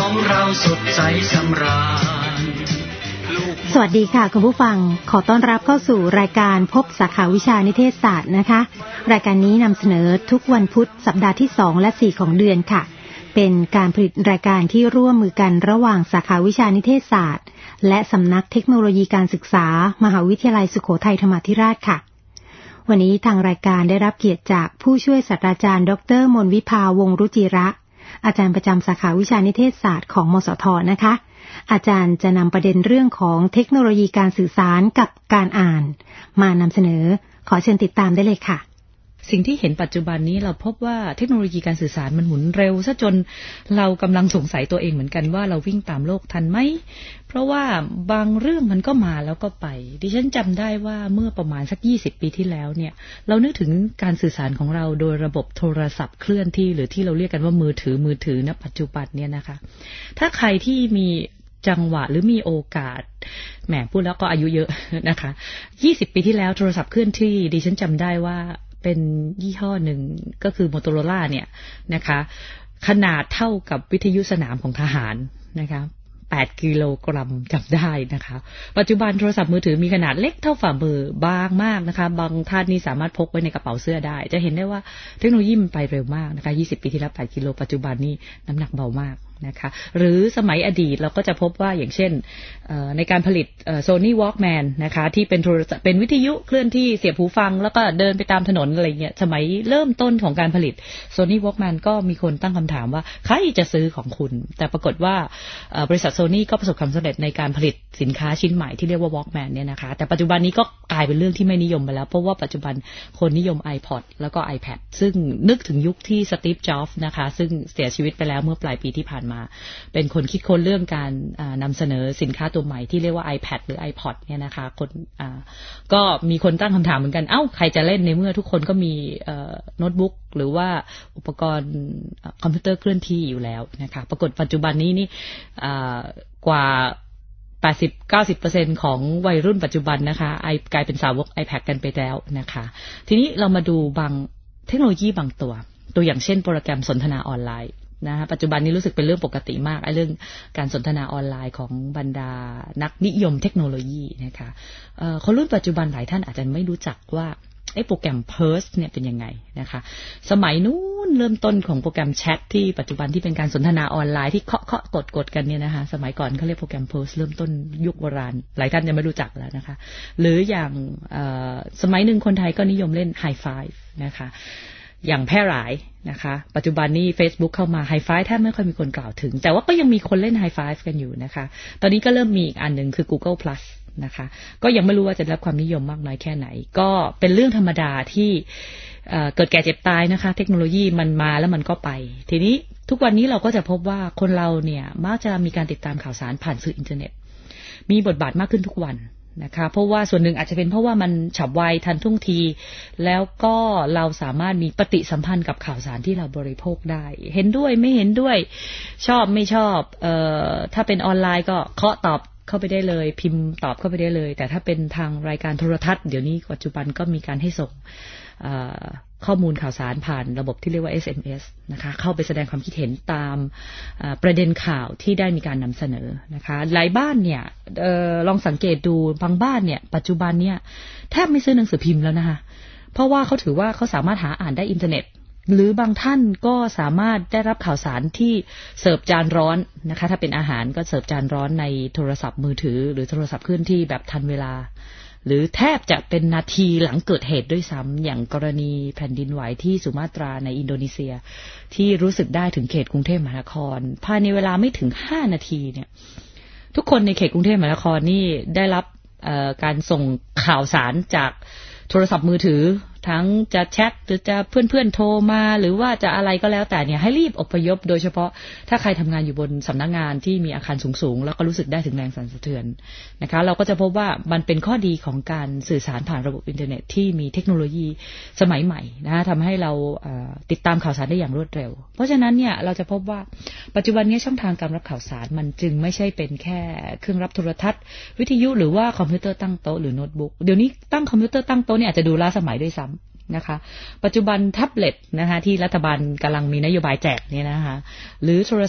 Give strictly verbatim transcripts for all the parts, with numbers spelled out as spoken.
ของเราสดใสสำราญสวัสดีค่ะคุณผู้ฟังขอต้อนรับเข้าสู่รายการพบสาขาวิชานิเทศศาสตร์นะคะรายการนี้นำเสนอทุกวันพุธสัปดาห์ที่สองและสี่ของเดือนค่ะเป็นการผลิตรายการที่ร่วมมือกันระหว่างสาขาวิชานิเทศศาสตร์และสำนักเทคโนโลยีการศึกษามหาวิทยาลัยสุโขทัยธรรมาธิราชค่ะวันนี้ทางรายการได้รับเกียรติจากผู้ช่วยศาสตราจารย์ดรมนวิภาวงศ์รุจิระอาจารย์ประจำสาขาวิชานิเทศศาสตร์ของมสทนะคะอาจารย์จะนำประเด็นเรื่องของเทคโนโลยีการสื่อสารกับการอ่านมานำเสนอขอเชิญติดตามได้เลยค่ะสิ่งที่เห็นปัจจุบันนี้เราพบว่าเทคโนโลยีการสื่อสารมันหมุนเร็วซะจนเรากำลังสงสัยตัวเองเหมือนกันว่าเราวิ่งตามโลกทันไหมเพราะว่าบางเรื่องมันก็มาแล้วก็ไปดิฉันจำได้ว่าเมื่อประมาณสักยี่สิบปีที่แล้วเนี่ยเรานึกถึงการสื่อสารของเราโดยระบบโทรศัพท์เคลื่อนที่หรือที่เราเรียกกันว่ามือถือมือถือณปัจจุบันเนี่ยนะคะถ้าใครที่มีจังหวะหรือมีโอกาสแหมพูดแล้วก็อายุเยอะนะคะยี่สิบปีที่แล้วโทรศัพท์เคลื่อนที่ดิฉันจำได้ว่าเป็นยี่ห้อหนึ่งก็คือ Motorola เนี่ยนะคะขนาดเท่ากับวิทยุสนามของทหารนะคะแปดกิโลกรัมจำได้นะคะปัจจุบันโทรศัพท์มือถือมีขนาดเล็กเท่าฝ่ามือบางมากนะคะบางท่านนี่สามารถพกไว้ในกระเป๋าเสื้อได้จะเห็นได้ว่าเทคโนโลยีมันไปเร็วมากนะคะยี่สิบปีที่แล้วแปดกิโลปัจจุบันนี่น้ำหนักเบามากนะคะหรือสมัยอดีตเราก็จะพบว่าอย่างเช่นในการผลิต Sony Walkman นะคะที่เป็นโทรศัพท์เป็นวิทยุเคลื่อนที่เสียบหูฟังแล้วก็เดินไปตามถนนอะไรเงี้ยสมัยเริ่มต้นของการผลิต Sony Walkman ก็มีคนตั้งคำถามว่าใครจะซื้อของคุณแต่ปรากฏว่าบริษัท Sony ก็ประสบความสำเร็จในการผลิตสินค้าชิ้นใหม่ที่เรียกว่า Walkman เนี่ยนะคะแต่ปัจจุบันนี้ก็กลายเป็นเรื่องที่ไม่นิยมไปแล้วเพราะว่าปัจจุบันคนนิยม iPod แล้วก็ iPad ซึ่งนึกถึงยุคที่ Steve Jobs นะคะซึ่งเสียชีวิตไปแล้วเมื่อปลายปีที่ผ่านมาเป็นคนคิดค้นเรื่องการนำเสนอสินค้าตัวใหม่ที่เรียกว่า iPad หรือ iPod เนี่ยนะคะคนก็มีคนตั้งคำถามเหมือนกันเอ้าใครจะเล่นในเมื่อทุกคนก็มีโน้ตบุ๊กหรือว่าอุปกรณ์คอมพิวเตอร์เคลื่อนที่อยู่แล้วนะคะปรากฏปัจจุบันนี้นี่กว่า แปดสิบถึงเก้าสิบเปอร์เซ็นต์ ของวัยรุ่นปัจจุบันนะคะกลายเป็นสาวก iPad กันไปแล้วนะคะทีนี้เรามาดูบางเทคโนโลยีบางตัวตัวอย่างเช่นโปรแกรมสนทนาออนไลน์นะคะปัจจุบันนี้รู้สึกเป็นเรื่องปกติมากไอ้เรื่องการสนทนาออนไลน์ของบรรดานักนิยมเทคโนโลยีนะคะเอ่อคนรุ่นปัจจุบันหลายท่านอาจจะไม่รู้จักว่าไอ้โปรแกรม Purse เนี่ยเป็นยังไงนะคะสมัยนู้นเริ่มต้นของโปรแกรมแชทที่ปัจจุบันที่เป็นการสนทนาออนไลน์ที่เคาะเคาะกดกดกันเนี่ยนะคะสมัยก่อนเขาเรียกโปรแกรม Purse เริ่มต้นยุคโบราณหลายท่านยังไม่รู้จักแล้วนะคะหรืออย่างเอ่อสมัยหนึ่งคนไทยก็นิยมเล่น High Five นะคะอย่างแพร่หลายนะคะปัจจุบันนี้ Facebook เข้ามา High Five แทบไม่ค่อยมีคนกล่าวถึงแต่ว่าก็ยังมีคนเล่น High Five กันอยู่นะคะตอนนี้ก็เริ่มมีอีกอันนึงคือ Google Plus นะคะก็ยังไม่รู้ว่าจะได้รับความนิยมมากน้อยแค่ไหนก็เป็นเรื่องธรรมดาที่เกิดแก่เจ็บตายนะคะเทคโนโลยีมันมาแล้วมันก็ไปทีนี้ทุกวันนี้เราก็จะพบว่าคนเราเนี่ยมักจะมีการติดตามข่าวสารผ่านสื่ออินเทอร์เน็ตมีบทบาทมากขึ้นทุกวันนะคะเพราะว่าส่วนหนึ่งอาจจะเป็นเพราะว่ามันฉับไวทันท่วงทีแล้วก็เราสามารถมีปฏิสัมพันธ์กับข่าวสารที่เราบริโภคได้เห็นด้วยไม่เห็นด้วยชอบไม่ชอบเอ่อถ้าเป็นออนไลน์ก็เคาะตอบเข้าไปได้เลยพิมพ์ตอบเข้าไปได้เลยแต่ถ้าเป็นทางรายการโทรทัศน์เดี๋ยวนี้ปัจจุบันก็มีการให้ส่งข้อมูลข่าวสารผ่านระบบที่เรียกว่า เอส เอ็ม เอส นะคะเข้าไปแสดงความคิดเห็นตามประเด็นข่าวที่ได้มีการนำเสนอนะคะหลายบ้านเนี่ยเอ่อลองสังเกตดูบางบ้านเนี่ยปัจจุบันเนี่ยแทบไม่ซื้อหนังสือพิมพ์แล้วนะคะเพราะว่าเขาถือว่าเขาสามารถหาอ่านได้อินเทอร์เน็ตหรือบางท่านก็สามารถได้รับข่าวสารที่เสิร์ฟจานร้อนนะคะถ้าเป็นอาหารก็เสิร์ฟจานร้อนในโทรศัพท์มือถือหรือโทรศัพท์เคลื่อนที่แบบทันเวลาหรือแทบจะเป็นนาทีหลังเกิดเหตุด้วยซ้ำอย่างกรณีแผ่นดินไหวที่สุมาตราในอินโดนีเซียที่รู้สึกได้ถึงเขตกรุงเทพมหานครภายในเวลาไม่ถึงห้านาทีเนี่ยทุกคนในเขตกรุงเทพมหานครนี่ได้รับการส่งข่าวสารจากโทรศัพท์มือถือทั้งจะแชทหรือจะเพื่อนๆโทรมาหรือว่าจะอะไรก็แล้วแต่เนี่ยให้รีบอพยพโดยเฉพาะถ้าใครทำงานอยู่บนสำนักงานที่มีอาคารสูงๆแล้วก็รู้สึกได้ถึงแรงสั่นสะเทือนนะคะเราก็จะพบว่ามันเป็นข้อดีของการสื่อสารผ่านระบบอินเทอร์เน็ตที่มีเทคโนโลยีสมัยใหม่นะคะทำให้เราติดตามข่าวสารได้อย่างรวดเร็วเพราะฉะนั้นเนี่ยเราจะพบว่าปัจจุบันนี้ช่องทางการรับข่าวสารมันจึงไม่ใช่เป็นแค่เครื่องรับโทรทัศน์วิทยุหรือว่าคอมพิวเตอร์ตั้งโต๊ะหรือโน้ตบุ๊กเดี๋ยวนี้ตั้งคอมพิวเตอร์ตั้งโต๊ะเนี่ยอาจจะดูล้าสมัยด้วยซ้ำนะคะปัจจุบันแท็บเล็ตนะคะที่รัฐบาลกำลังมีนโยบายแจกเนี่ยนะคะหรือโทรศัพท์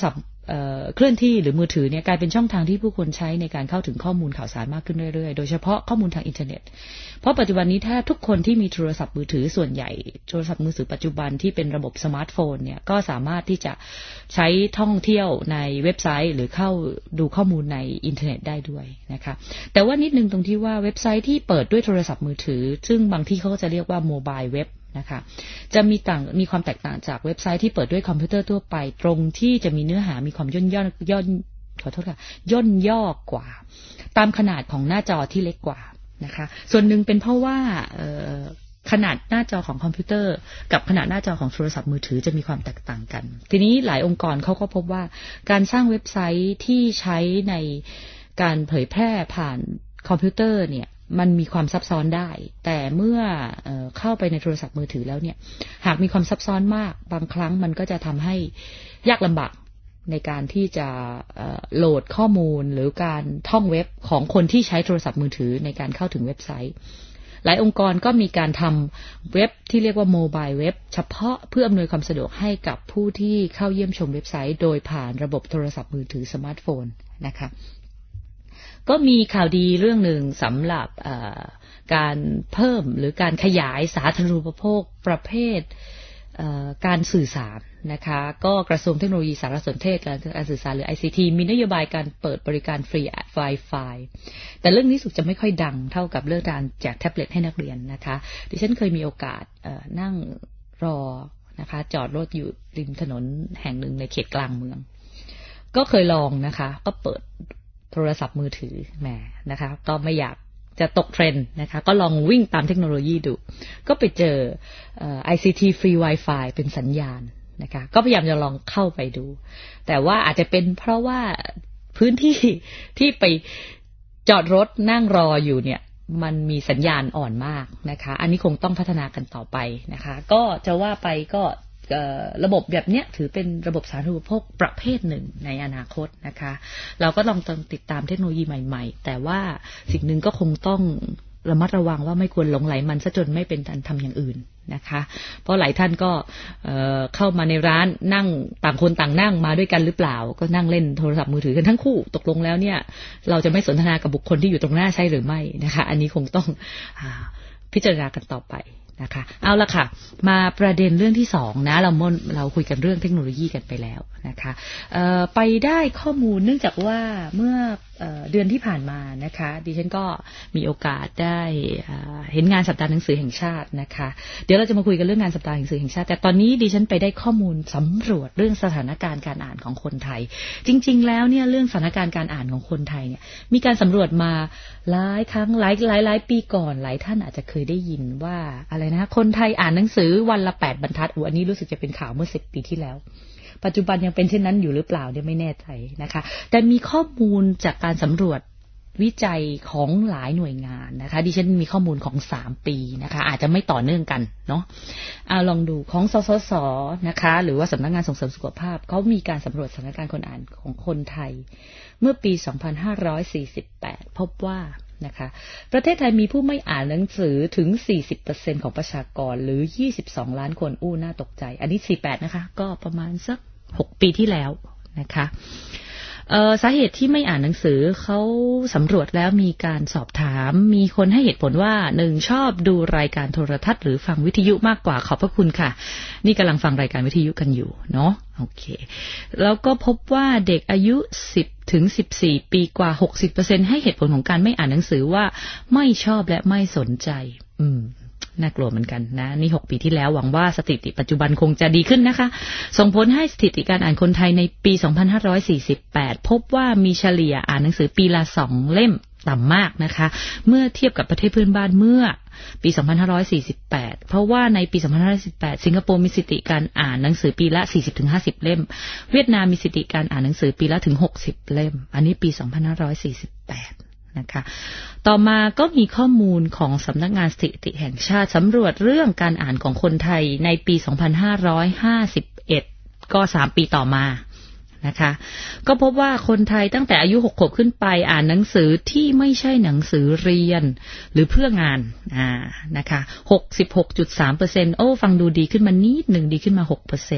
เคลื่อนที่หรือมือถือเนี่ยกลายเป็นช่องทางที่ผู้คนใช้ในการเข้าถึงข้อมูลข่าวสารมากขึ้นเรื่อยๆโดยเฉพาะข้อมูลทางอินเทอร์เน็ตเพราะปัจจุบันนี้ถ้าทุกคนที่มีโทรศัพท์มือถือส่วนใหญ่โทรศัพท์มือถือปัจจุบันที่เป็นระบบสมาร์ทโฟนเนี่ยก็สามารถที่จะใช้ท่องเที่ยวในเว็บไซต์หรือเข้าดูข้อมูลในอินเทอร์เน็ตได้ด้วยนะคะแต่ว่านิดนึงตรงที่ว่าเว็บไซต์ที่เปิดด้วยโทรศัพท์มือถือซึ่งบางที่เขาก็จะเรียกว่าโมบายเว็บนะคะจะมีต่างมีความแตกต่างจากเว็บไซต์ที่เปิดด้วยคอมพิวเตอร์ทั่วไปตรงที่จะมีเนื้อหามีความย่นย่อย้อนขอโทษค่ะย่นย่อกว่าตามขนาดของหน้าจอที่เล็กกว่านะคะส่วนหนึ่งเป็นเพราะว่าขนาดหน้าจอของคอมพิวเตอร์กับขนาดหน้าจอของโทรศัพท์มือถือจะมีความแตกต่างกันทีนี้หลายองค์กรเขาก็พบว่าการสร้างเว็บไซต์ที่ใช้ในการเผยแพร่ผ่านคอมพิวเตอร์เนี่ยมันมีความซับซ้อนได้แต่เมื่อเอ่อเข้าไปในโทรศัพท์มือถือแล้วเนี่ยหากมีความซับซ้อนมากบางครั้งมันก็จะทำให้ยากลำบากในการที่จะเอ่อโหลดข้อมูลหรือการท่องเว็บของคนที่ใช้โทรศัพท์มือถือในการเข้าถึงเว็บไซต์หลายองค์กรก็มีการทำเว็บที่เรียกว่าโมบายเว็บเฉพาะเพื่ออำนวยความสะดวกให้กับผู้ที่เข้าเยี่ยมชมเว็บไซต์โดยผ่านระบบโทรศัพท์มือถือสมาร์ทโฟนนะคะก็มีข่าวดีเรื่องหนึ่งสำหรับการเพิ่มหรือการขยายสาธารณูปโภคประเภทการสื่อสารนะคะก็กระทรวงเทคโนโลยีสารสนเทศและการสื่อสารหรือ ไอ ซี ที มีนโยบายการเปิดบริการฟรี Wi-Fi แต่เรื่องนี้สุดจะไม่ค่อยดังเท่ากับเรื่องการแจกแท็บเล็ตให้นักเรียนนะคะดิฉันเคยมีโอกาสนั่งรอนะคะจอดรถอยู่ริมถนนแห่งหนึ่งในเขตกลางเมืองก็เคยลองนะคะก็เปิดโทรศัพท์มือถือแหมนะคะก็ไม่อยากจะตกเทรนด์นะคะก็ลองวิ่งตามเทคโนโลยีดูก็ไปเจอ ไอ ซี ที Free Wi-Fi เป็นสัญญาณนะคะก็พยายามจะลองเข้าไปดูแต่ว่าอาจจะเป็นเพราะว่าพื้นที่ที่ไปจอดรถนั่งรออยู่เนี่ยมันมีสัญญาณอ่อนมากนะคะอันนี้คงต้องพัฒนากันต่อไปนะคะก็จะว่าไปก็ระบบแบบนี้ถือเป็นระบบสาธารณูปโภคประเภทหนึ่งในอนาคตนะคะเราก็ลองติดตามเทคโนโลยีใหม่ๆแต่ว่าสิ่งหนึ่งก็คงต้องระมัดระวังว่าไม่ควรหลงไหลมันซะจนไม่เป็นการทำอย่างอื่นนะคะเพราะหลายท่านก็เอ่อเข้ามาในร้านนั่งต่างคนต่างนั่งมาด้วยกันหรือเปล่าก็นั่งเล่นโทรศัพท์มือถือกันทั้งคู่ตกลงแล้วเนี่ยเราจะไม่สนทนากับบุคคลที่อยู่ตรงหน้าใช่หรือไม่นะคะอันนี้คงต้องพิจารณากันต่อไปนะคะเอาละค่ะมาประเด็นเรื่องที่สองนะเราเราคุยกันเรื่องเทคโนโลยีกันไปแล้วนะคะเอ่อไปได้ข้อมูลเนื่องจากว่าเมื่อเอ่อเดือนที่ผ่านมานะคะดิฉันก็มีโอกาสได้เห็นงานสัปดาห์หนังสือแห่งชาตินะคะเดี๋ยวเราจะมาคุยกันเรื่องงานสัปดาห์หนังสือแห่งชาติแต่ตอนนี้ดิฉันไปได้ข้อมูลสำรวจเรื่องสถานการณ์การอ่านของคนไทยจริงๆแล้วเนี่ยเรื่องสถานการณ์การอ่านของคนไทยเนี่ยมีการสำรวจมาหลายครั้งหลายหลายหลายปีก่อนหลายท่านอาจจะเคยได้ยินว่าอะไรนะคนไทยอ่านหนังสือวันละแปดบรรทัดอันนี้รู้สึกจะเป็นข่าวเมื่อสิบปีที่แล้วปัจจุบันยังเป็นเช่นนั้นอยู่หรือเปล่าเนี่ยไม่แน่ใจนะคะแต่มีข้อมูลจากการสำรวจวิจัยของหลายหน่วยงานนะคะดิฉันมีข้อมูลของสามปีนะคะอาจจะไม่ต่อเนื่องกันเนาะเอาลองดูของสสสนะคะหรือว่าสำนักงานส่งเสริมสุขภาพเขามีการสำรวจสถานการณ์คนอ่านของคนไทยเมื่อปีสองพันห้าร้อยสี่สิบแปดพบว่านะคะประเทศไทยมีผู้ไม่อ่านหนังสือถึง สี่สิบเปอร์เซ็นต์ ของประชากรหรือยี่สิบสองล้านคนอู้น่าตกใจอันนี้สี่สิบแปดนะคะก็ประมาณสักหกปีที่แล้วนะคะเอ่อสาเหตุที่ไม่อ่านหนังสือเขาสำรวจแล้วมีการสอบถามมีคนให้เหตุผลว่าหนึ่งชอบดูรายการโทรทัศน์หรือฟังวิทยุมากกว่าขอบพระคุณค่ะนี่กำลังฟังรายการวิทยุกันอยู่เนาะโอเคแล้วก็พบว่าเด็กอายุสิบถึงสิบสี่ปีกว่า หกสิบเปอร์เซ็นต์ ให้เหตุผลของการไม่อ่านหนังสือว่าไม่ชอบและไม่สนใจอืมน่ากลัวเหมือนกันนะนี่หกปีที่แล้วหวังว่าสถิติปัจจุบันคงจะดีขึ้นนะคะส่งผลให้สถิติการอ่านคนไทยในปีสองพันห้าร้อยสี่สิบแปดพบว่ามีเฉลี่ยอ่านหนังสือปีละสองเล่มต่ำมากนะคะเมื่อเทียบกับประเทศเพื่อนบ้านเมื่อปีสองพันห้าร้อยสี่สิบแปดเพราะว่าในปีสองพันห้าร้อยสิบแปดสิงคโปร์มีสถิติการอ่านหนังสือปีละ สี่สิบถึงห้าสิบ เล่มเวียดนามมีสถิติการอ่านหนังสือปีละถึงหกสิบเล่มอันนี้ปีสองพันห้าร้อยสี่สิบแปดนะคะต่อมาก็มีข้อมูลของสำนักงานสถิติแห่งชาติสำรวจเรื่องการอ่านของคนไทยในปีสองพันห้าร้อยห้าสิบเอ็ดก็สามปีต่อมานะคะก็พบว่าคนไทยตั้งแต่อายุหกขวบขึ้นไปอ่านหนังสือที่ไม่ใช่หนังสือเรียนหรือเพื่องานอ่านะคะ หกสิบหกจุดสามเปอร์เซ็นต์ โอ้ฟังดูดีขึ้นมานิดนึงดีขึ้นมา หกเปอร์เซ็นต์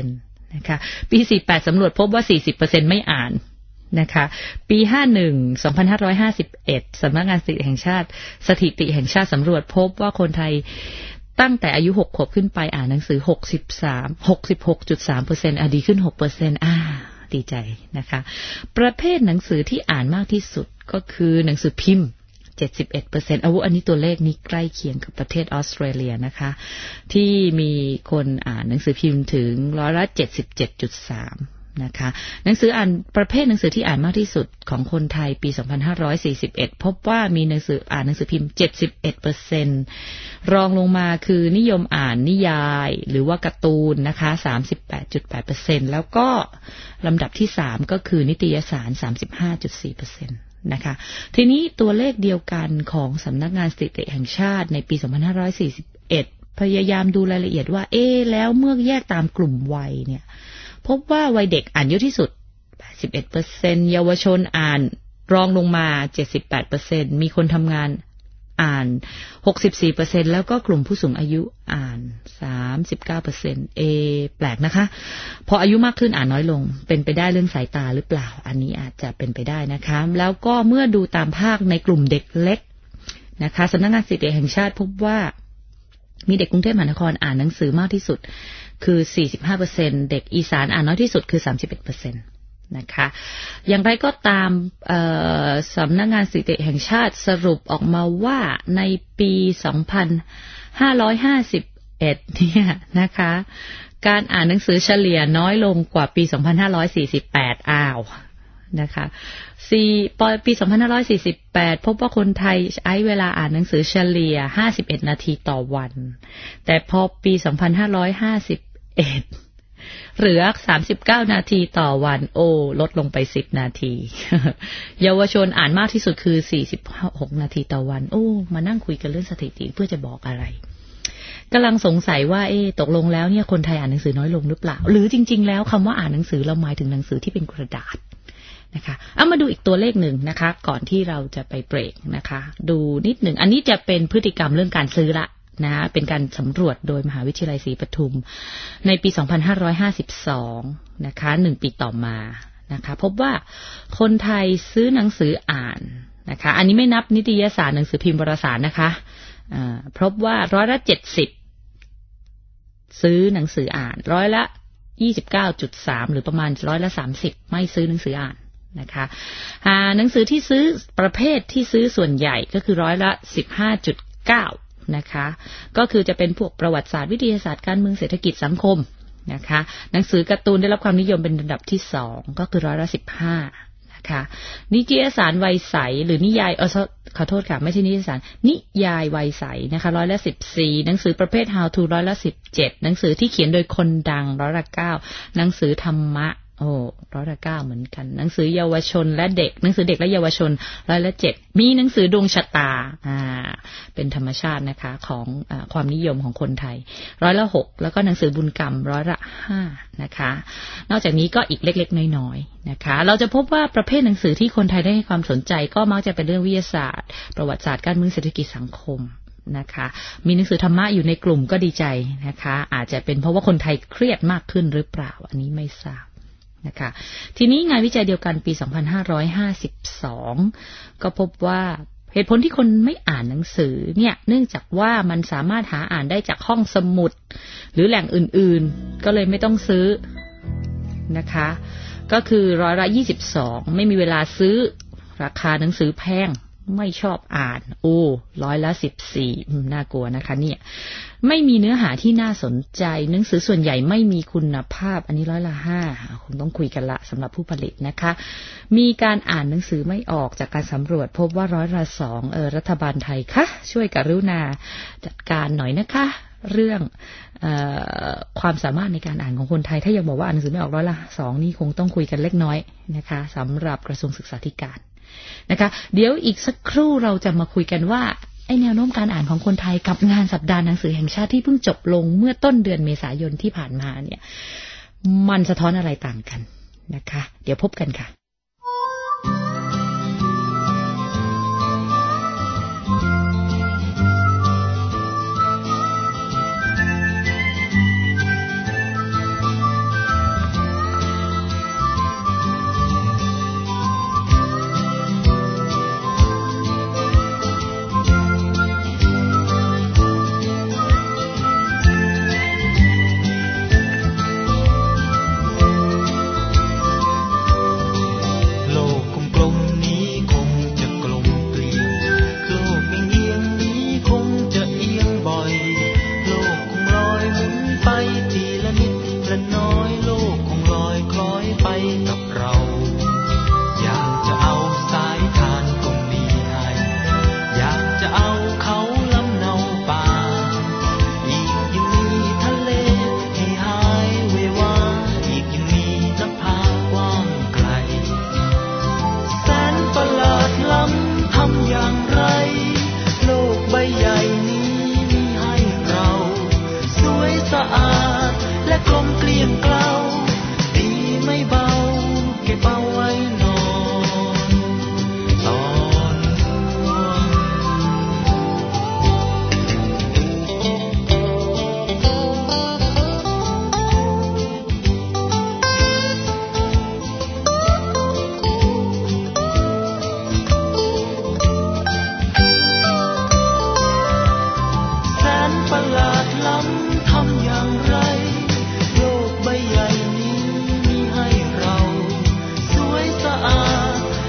นะคะปีสี่สิบแปดสำรวจพบว่า สี่สิบเปอร์เซ็นต์ ไม่อ่านนะคะปีห้าสิบเอ็ด สองพันห้าร้อยห้าสิบเอ็ดสำนักงานสถิติแห่งชาติสถิติแห่งชาติสำรวจพบว่าคนไทยตั้งแต่อายุหกขวบขึ้นไปอ่านหนังสือหกสิบสาม หกสิบหกจุดสามเปอร์เซ็นต์ อ่ะดีขึ้น หกเปอร์เซ็นต์ อ่าดีใจนะคะประเภทหนังสือที่อ่านมากที่สุดก็คือหนังสือพิมพ์ เจ็ดสิบเอ็ดเปอร์เซ็นต์ อาวุอันนี้ตัวเลขนี้ใกล้เคียงกับประเทศออสเตรเลียนะคะที่มีคนอ่านหนังสือพิมพ์ถึงร้อยละ เจ็ดสิบเจ็ดจุดสามนะคะหนังสืออ่านประเภทหนังสือที่อ่านมากที่สุดของคนไทยปีสองพันห้าร้อยสี่สิบเอ็ดพบว่ามีหนังสืออ่านหนังสือพิมพ์ เจ็ดสิบเอ็ดเปอร์เซ็นต์ รองลงมาคือนิยมอ่านนิยายหรือว่าการ์ตูนนะคะ สามสิบแปดจุดแปดเปอร์เซ็นต์ แล้วก็ลำดับที่สามก็คือนิตยสาร สามสิบห้าจุดสี่เปอร์เซ็นต์นะคะทีนี้ตัวเลขเดียวกันของสำนักงานสถิติแห่งชาติในปีสองพันห้าร้อยสี่สิบเอ็ดพยายามดูรายละเอียดว่าเอ๊ะแล้วเมื่อแยกตามกลุ่มวัยเนี่ยพบว่าวัยเด็กอ่านเยอะที่สุด แปดสิบเอ็ดเปอร์เซ็นต์ เยาวชนอ่านรองลงมา เจ็ดสิบแปดเปอร์เซ็นต์ มีคนทำงานอ่าน หกสิบสี่เปอร์เซ็นต์ แล้วก็กลุ่มผู้สูงอายุอ่าน สามสิบเก้าเปอร์เซ็นต์ เอแปลกนะคะพออายุมากขึ้นอ่านน้อยลงเป็นไปได้เรื่องสายตาหรือเปล่าอันนี้อาจจะเป็นไปได้นะคะแล้วก็เมื่อดูตามภาคในกลุ่มเด็กเล็กนะคะสำนักงานสถิติแห่งชาติพบว่ามีเด็กกรุงเทพมหานครอ่านหนังสือมากที่สุดคือ สี่สิบห้าเปอร์เซ็นต์ เด็กอีสานอ่านน้อยที่สุดคือ สามสิบเอ็ดเปอร์เซ็นต์ นะคะอย่างไรก็ตามสำนักงานสถิติแห่งชาติสรุปออกมาว่าในปีสองพันห้าร้อยห้าสิบเอ็ดเนี่ยนะคะการอ่านหนังสือเฉลี่ยน้อยลงกว่าปีสองพันห้าร้อยสี่สิบแปดอ้าวนะคะสี่ปีสองพันห้าร้อยสี่สิบแปดพบว่าคนไทยใช้เวลาอ่านหนังสือเฉลี่ยห้าสิบเอ็ดนาทีต่อวันแต่พอปีสองพันห้าร้อยห้าสิบเอ็ดเหลือสามสิบเก้านาทีต่อวันโอ้ลดลงไปสิบนาที เยาวชนอ่านมากที่สุดคือสี่สิบหกนาทีต่อวันโอ้มานั่งคุยกันเรื่องสถิติเพื่อจะบอกอะไรกำลังสงสัยว่าเอ๊ะตกลงแล้วเนี่ยคนไทยอ่านหนังสือน้อยลงหรือเปล่าหรือจริงๆแล้วคำว่าอ่านหนังสือเราหมายถึงหนังสือที่เป็นกระดาษนะคะเอามาดูอีกตัวเลขหนึ่งนะคะก่อนที่เราจะไปเบรกนะคะดูนิดหนึ่งอันนี้จะเป็นพฤติกรรมเรื่องการซื้อละนะเป็นการสำรวจโดยมหาวิทยาลัยศรีปทุมในปีสองพันห้าร้อยห้าสิบสองนะคะหนึ่งปีต่อมานะคะพบว่าคนไทยซื้อหนังสืออ่านนะคะอันนี้ไม่นับนิตยสารหนังสือพิมพ์วารสารนะคะอ่าพบว่าร้อยละเจ็ดสิบซื้อหนังสืออ่านร้อยละยี่สิบเก้าจุดสามหรือประมาณร้อยละสามสิบไม่ซื้อหนังสืออ่านนะคะอ่าหนังสือที่ซื้อประเภทที่ซื้อส่วนใหญ่ก็คือร้อยละสิบห้าจุดเก้านะคะก็คือจะเป็นพวกประวัติศาสตร์วิทยาศาสตร์การเมืองเศรษฐกิจสังคมนะคะหนังสือการ์ตูนได้รับความนิยมเป็นอันดับที่สองก็คือร้อยละสิบห้านะคะนิตยสารวัยใสหรือนิยายเออขอโทษค่ะไม่ใช่นิตยสารนิยายวัยใสนะคะร้อยละสิบสี่หนังสือประเภท how to ร้อยละสิบเจ็ดหนังสือที่เขียนโดยคนดังร้อยละเก้าหนังสือธรรมะโอ้ร้อยละเก้าเหมือนกันหนังสือเยาวชนและเด็กหนังสือเด็กและเยาวชนร้อยละเจ็ดมีหนังสือดวงชะตาอ่าเป็นธรรมชาตินะคะของอ่าความนิยมของคนไทยร้อยละหกแล้วก็หนังสือบุญกรรมร้อยละห้านะคะนอกจากนี้ก็อีกเล็กๆน้อยๆนะคะเราจะพบว่าประเภทหนังสือที่คนไทยได้ให้ความสนใจก็มักจะเป็นเรื่องวิทยาศาสตร์ประวัติศาสตร์การเมืองเศรษฐกิจสังคมนะคะมีหนังสือธรรมะอยู่ในกลุ่มก็ดีใจนะคะอาจจะเป็นเพราะว่าคนไทยเครียดมากขึ้นหรือเปล่าอันนี้ไม่ทราบนะคะทีนี้งานวิจัยเดียวกันปีสองพันห้าร้อยห้าสิบสองก็พบว่าเหตุผลที่คนไม่อ่านหนังสือเนี่ยเนื่องจากว่ามันสามารถหาอ่านได้จากห้องสมุดหรือแหล่งอื่นๆก็เลยไม่ต้องซื้อนะคะก็คือร้อยละยี่สิบสองไม่มีเวลาซื้อราคาหนังสือแพงไม่ชอบอ่านโอ้ร้อยละสิบสี่น่ากลัวนะคะเนี่ยไม่มีเนื้อหาที่น่าสนใจหนังสือส่วนใหญ่ไม่มีคุณภาพอันนี้ร้อยละห้าคงต้องคุยกันละสำหรับผู้ผลิตนะคะมีการอ่านหนังสือไม่ออกจากการสำรวจพบว่าร้อยละสองเออรัฐบาลไทยคะช่วยกรุณาจัดการหน่อยนะคะเรื่องเอ่อความสามารถในการอ่านของคนไทยถ้ายังบอกว่าอ่านหนังสือไม่ออกร้อยละสองนี่คงต้องคุยกันเล็กน้อยนะคะสำหรับกระทรวงศึกษาธิการนะคะเดี๋ยวอีกสักครู่เราจะมาคุยกันว่าไอ้แนวโน้มการอ่านของคนไทยกับงานสัปดาห์หนังสือแห่งชาติที่เพิ่งจบลงเมื่อต้นเดือนเมษายนที่ผ่านมาเนี่ยมันสะท้อนอะไรต่างกันนะคะเดี๋ยวพบกันค่ะ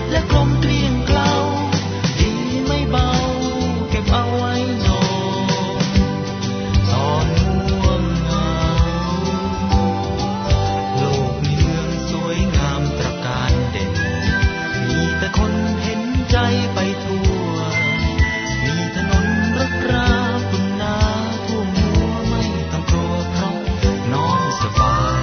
และกลมเกลี้ยงเกลาดีไม่เบาเก็บเอาไว้นอนตอนง่วงเหงาโลกเมืองสวยงามตระการเด่นมีแต่คนเห็นใจไปทั่วมีถนนรถราฝุ่นหนาท่วมหัวไม่ต้องกลัวเพราะน้องสบาย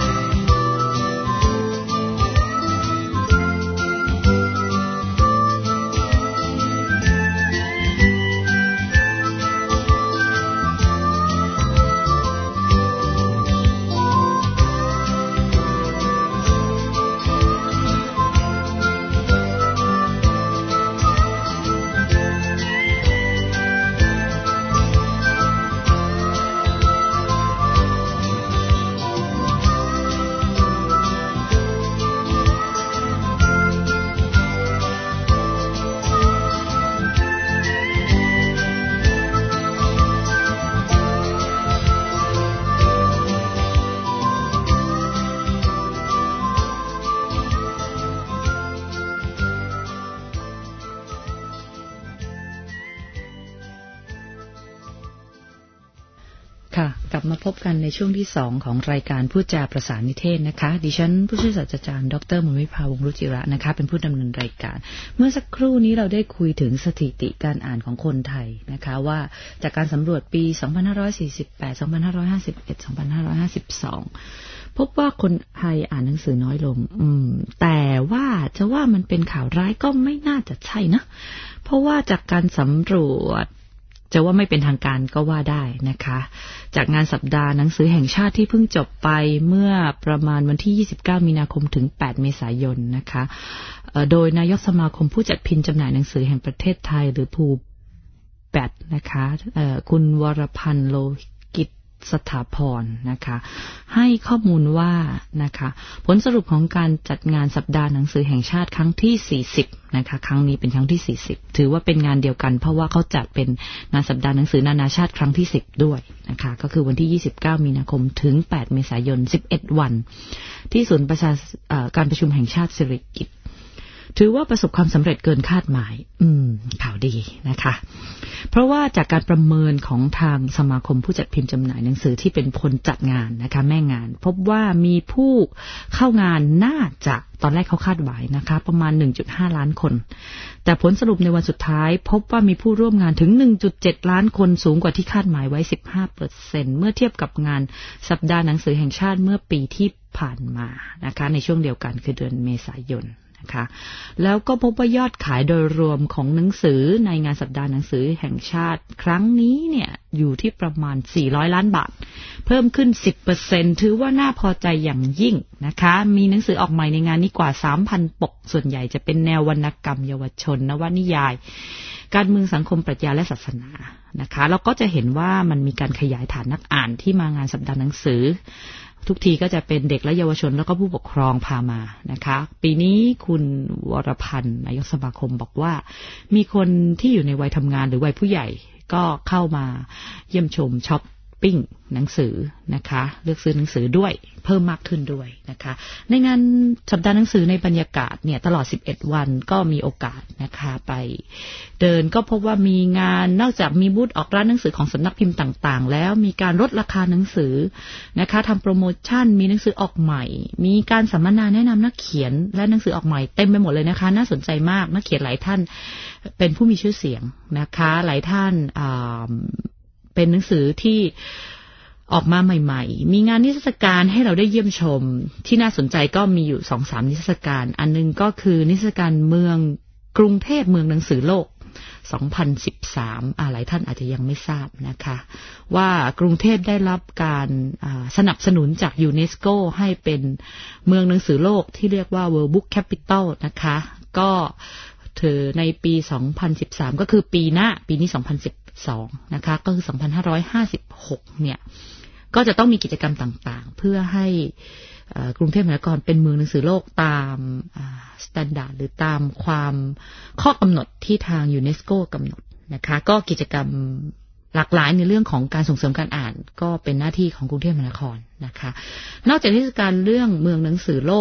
ค่ะกลับมาพบกันในช่วงที่สองของรายการพูดจาประสานนิเทศนะคะดิฉันผู้ช่วยศาสตราจารย์ดร.มนวิภาวงศ์รุจิระนะคะเป็นผู้ดำเนินรายการเมื่อสักครู่นี้เราได้คุยถึงสถิติการอ่านของคนไทยนะคะว่าจากการสำรวจปีสองพันห้าร้อยสี่สิบแปด สองพันห้าร้อยห้าสิบเอ็ด สองพันห้าร้อยห้าสิบสองพบว่าคนไทยอ่านหนังสือน้อยลงอืมแต่ว่าจะว่ามันเป็นข่าวร้ายก็ไม่น่าจะใช่นะเพราะว่าจากการสำรวจจะว่าไม่เป็นทางการก็ว่าได้นะคะจากงานสัปดาห์หนังสือแห่งชาติที่เพิ่งจบไปเมื่อประมาณวันที่ยี่สิบเก้ามีนาคมถึงแปดเมษายนนะคะโดยนายกสมาคมผู้จัดพิมพ์จำหน่ายหนังสือแห่งประเทศไทยหรือภูแปดนะคะคุณวรพันธ์โลกิจสถาพรนะคะให้ข้อมูลว่านะคะผลสรุปของการจัดงานสัปดาห์หนังสือแห่งชาติครั้งที่สี่สิบนะคะครั้งนี้เป็นครั้งที่สี่สิบถือว่าเป็นงานเดียวกันเพราะว่าเขาจัดเป็นงานสัปดาห์หนังสือนานาชาติครั้งที่สิบด้วยนะคะก็คือวันที่ยี่สิบเก้ามีนาคมถึงแปดเมษายนสิบเอ็ดวันที่ศูนย์ประชาการประชุมแห่งชาติสิริกิติ์ถือว่าประสบความสำเร็จเกินคาดหมายอืมข่าวดีนะคะเพราะว่าจากการประเมินของทางสมาคมผู้จัดพิมพ์จำหน่ายหนังสือที่เป็นคนจัดงานนะคะแม่งานพบว่ามีผู้เข้างานน่าจะตอนแรกเขาคาดหวังนะคะประมาณ หนึ่งจุดห้า ล้านคนแต่ผลสรุปในวันสุดท้ายพบว่ามีผู้ร่วมงานถึง หนึ่งจุดเจ็ด ล้านคนสูงกว่าที่คาดหมายไว้ สิบห้าเปอร์เซ็นต์ เมื่อเทียบกับงานสัปดาห์หนังสือแห่งชาติเมื่อปีที่ผ่านมานะคะในช่วงเดียวกันคือเดือนเมษายนนะคะแล้วก็พบว่ายอดขายโดยรวมของหนังสือในงานสัปดาห์หนังสือแห่งชาติครั้งนี้เนี่ยอยู่ที่ประมาณสี่ร้อยล้านบาทเพิ่มขึ้น สิบเปอร์เซ็นต์ ถือว่าน่าพอใจอย่างยิ่งนะคะมีหนังสือออกใหม่ในงานนี้กว่า สามพัน ปกส่วนใหญ่จะเป็นแนววรรณกรรมเยาวชนนวนิยายการเมืองสังคมปรัชญาและศาสนานะคะแล้วก็จะเห็นว่ามันมีการขยายฐานนักอ่านที่มางานสัปดาห์หนังสือทุกทีก็จะเป็นเด็กและเยาวชนแล้วก็ผู้ปกครองพามานะคะปีนี้คุณวรพันธ์นายกสมาคมบอกว่ามีคนที่อยู่ในวัยทำงานหรือวัยผู้ใหญ่ก็เข้ามาเยี่ยมชมช็อปปิ้งหนังสือนะคะเลือกซื้อหนังสือด้วยเพิ่มมากขึ้นด้วยนะคะในงานสัปดาห์หนังสือในบรรยากาศเนี่ยตลอดสิบเอ็ดวันก็มีโอกาสนะคะไปเดินก็พบว่ามีงานนอกจากมีบูธออกร้านหนังสือของสำนักพิมพ์ต่างๆแล้วมีการลดราคาหนังสือนะคะทำโปรโมชั่นมีหนังสือออกใหม่มีการสัมมนาแนะนำนักเขียนและหนังสือออกใหม่เต็มไปหมดเลยนะคะน่าสนใจมากนักเขียนหลายท่านเป็นผู้มีชื่อเสียงนะคะหลายท่านเป็นหนังสือที่ออกมาใหม่ๆมีงานนิทรรศการให้เราได้เยี่ยมชมที่น่าสนใจก็มีอยู่ สองสาม นิทรรศการอันนึงก็คือนิทรรศการเมืองกรุงเทพเมืองหนังสือโลกสองพันสิบสามอ่าหลายท่านอาจจะยังไม่ทราบนะคะว่ากรุงเทพได้รับการสนับสนุนจากยูเนสโกให้เป็นเมืองหนังสือโลกที่เรียกว่า World Book Capital นะคะก็เธอในปีสองพันสิบสามก็คือปีหน้าปีนี้สองพันสิบสองนะคะก็คือสองพันห้าร้อยห้าสิบหกเนี่ยก็จะต้องมีกิจกรรมต่างๆเพื่อให้กรุงเทพมหานครเป็นเมืองหนังสือโลกตามสแตนดาร์ดหรือตามความข้อกำหนดที่ทางยูเนสโกกำหนดนะคะก็กิจกรรมหลากหลายในเรื่องของการส่งเสริมการอ่านก็เป็นหน้าที่ของกรุงเทพมหานครนะคะนอกจากเทศกาลเรื่องเมืองหนังสือโลก